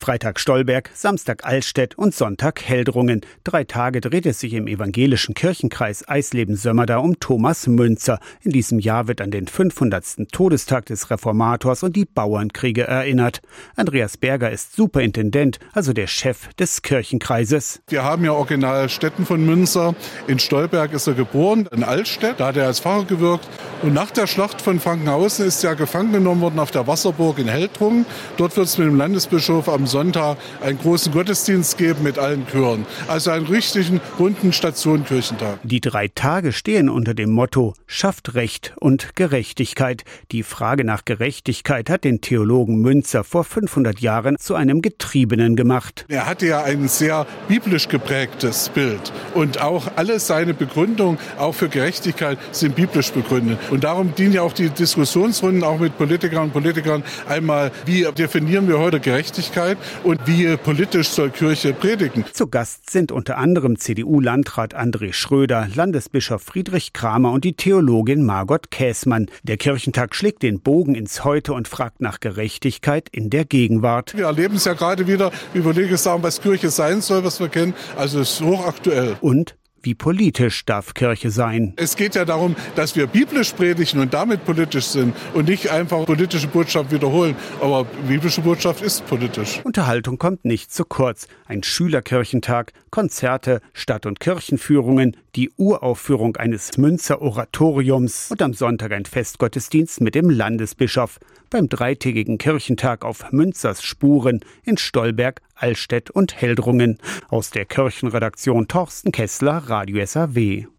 Freitag Stolberg, Samstag Allstedt und Sonntag Heldrungen. 3 Tage dreht es sich im evangelischen Kirchenkreis Eisleben-Sömmerda um Thomas Münzer. In diesem Jahr wird an den 500. Todestag des Reformators und die Bauernkriege erinnert. Andreas Berger ist Superintendent, also der Chef des Kirchenkreises. Wir haben ja original Stätten von Münzer. In Stolberg ist er geboren, in Allstedt. Da hat er als Pfarrer gewirkt. Und nach der Schlacht von Frankenhausen ist er gefangen genommen worden auf der Wasserburg in Heldrungen. Dort wird es mit dem Landesbischof am Sonntag einen großen Gottesdienst geben mit allen Chören. Also einen richtigen, runden Stationenkirchentag. Die 3 Tage stehen unter dem Motto Schafft Recht und Gerechtigkeit. Die Frage nach Gerechtigkeit hat den Theologen Münzer vor 500 Jahren zu einem Getriebenen gemacht. Er hatte ja ein sehr biblisch geprägtes Bild. Und auch alle seine Begründungen, auch für Gerechtigkeit, sind biblisch begründet. Und darum dienen ja auch die Diskussionsrunden, auch mit Politikern und Politikern, einmal, wie definieren wir heute Gerechtigkeit und wie politisch soll Kirche predigen. Zu Gast sind unter anderem CDU-Landrat André Schröder, Landesbischof Friedrich Kramer und die Theologin Margot Käßmann. Der Kirchentag schlägt den Bogen ins Heute und fragt nach Gerechtigkeit in der Gegenwart. Wir erleben es ja gerade wieder, wie Politiker sagen, was Kirche sein soll, was wir kennen. Also es ist hochaktuell. Und wie politisch darf Kirche sein? Es geht ja darum, dass wir biblisch predigen und damit politisch sind und nicht einfach politische Botschaft wiederholen. Aber biblische Botschaft ist politisch. Unterhaltung kommt nicht zu kurz. Ein Schülerkirchentag, Konzerte, Stadt- und Kirchenführungen, die Uraufführung eines Münzer-Oratoriums und am Sonntag ein Festgottesdienst mit dem Landesbischof. Beim 3-tägigen Kirchentag auf Münzers Spuren in Stolberg, Allstedt und Heldrungen. Aus der Kirchenredaktion Torsten Kessler, Radio SAW.